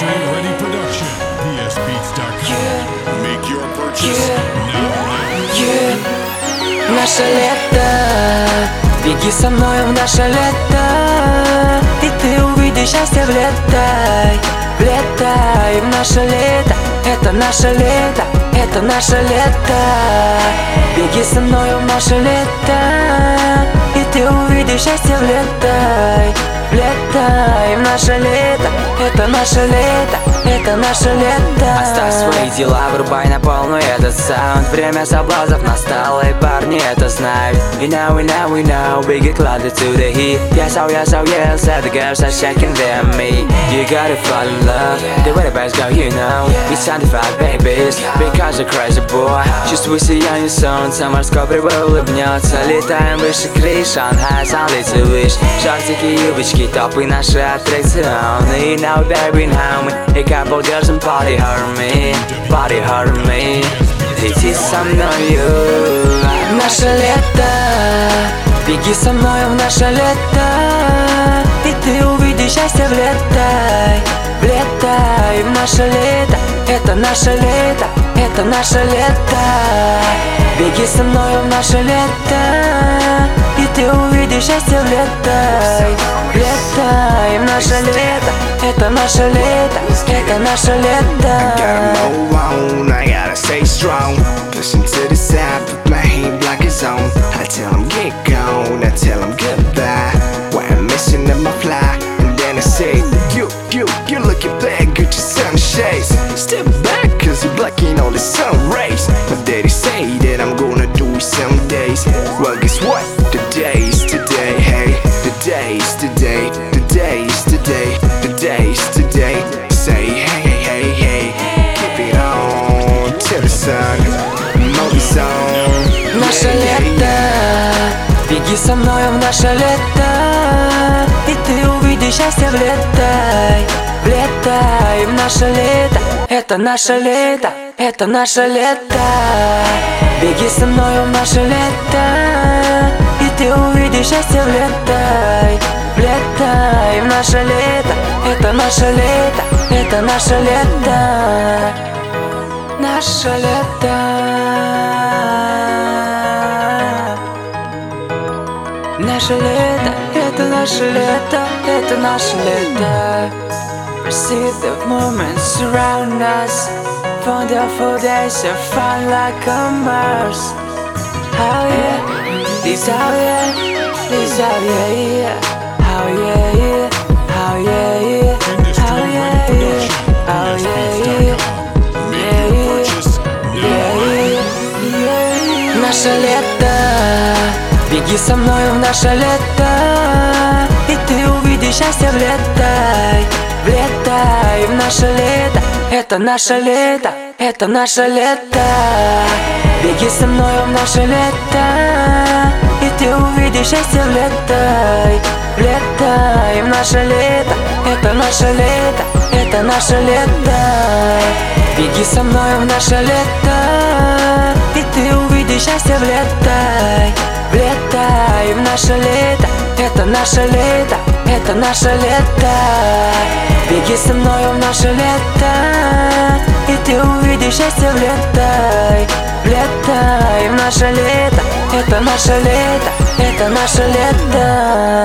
Stay Ready Production. PSBeats.com. Make your purchase now. Наше лето, беги со мною в наше лето, и ты увидишь счастье. Влетай, влетай в наше лето. Это наше лето, это наше лето. Беги со мною в наше лето, и ты увидишь счастье. Влетай, влетай в наше лето. Это наше лето, это наше лето. Оставь свои дела, врубай на полную этот саунд. Время соблазнов настало, и парни это знают. We know, we know, we know, we get closer to the heat. Yes, oh yes, oh yes, said the girls are shaking their me. You gotta fall in love, the way the best go, you know. It's 75 babies, because you're crazy boy. Чувствуй сияние солнца, морской прибой улыбнется. Летаем выше крыш, Шанхай, столицы выше. Шортики, юбочки, топы, наши аттракционы. Now baby, now me, a couple girls and party hurt me, party hurt me. Лети со мною. Наше лето, беги со мною в наше лето, и ты увидишь счастье. Влетай, влетай в наше лето. Это наше лето, это наше лето. Беги со мною в наше лето, и ты увидишь счастье. Влетай, влетай в наше лето. Это наше лето, это наше лето. I gotta move on, I gotta stay strong. Pushing to the side, but my heat block his own. I tell him get gone, I tell him goodbye. Why I'm missing in my fly, and then I say you looking bad, get your sunshades. Step back, cause you're blocking all the sun rays. My daddy say that I'm gonna do it some days. Well, guess what? The day's today, hey. The day's today, the day's today, the day's today. Say hey, hey, hey, keep it on till the sun moves on. Наше лето, беги со мною в наше лето, и ты увидишь счастье. Влетай, влетай в наше лето. Это наше лето, это наше лето. Беги со мною в наше лето, и ты увидишь счастье. Влетай, влетай в наше лето. Это наше лето, это наше лето. Наше лето. Наше лето, это наше лето, это наше лето. Perceive the moments around us. Wonderful days of fun like a Mars. Oh yeah, this oh yeah, this oh yeah, yeah. Oh yeah, yeah, oh yeah, yeah. Oh yeah, yeah, oh yeah, yeah. Наше лето, беги со мною в наше лето, и ты увидишь счастье. Влетай, влетай в наше лето. Это наше лето, это наше лето. Беги со мною в наше лето, и ты увидишь счастье. Влетай, влетай в наше лето. Это наше лето, это наше лето. Беги со мною в наше лето, и ты увидишь счастье. Влетай, влетай в наше лето. Это наше лето, это наше лето. Беги со мною в наше лето, и ты увидишь счастье. Влетай, влетай в наше лето. Это наше лето, это наше лето.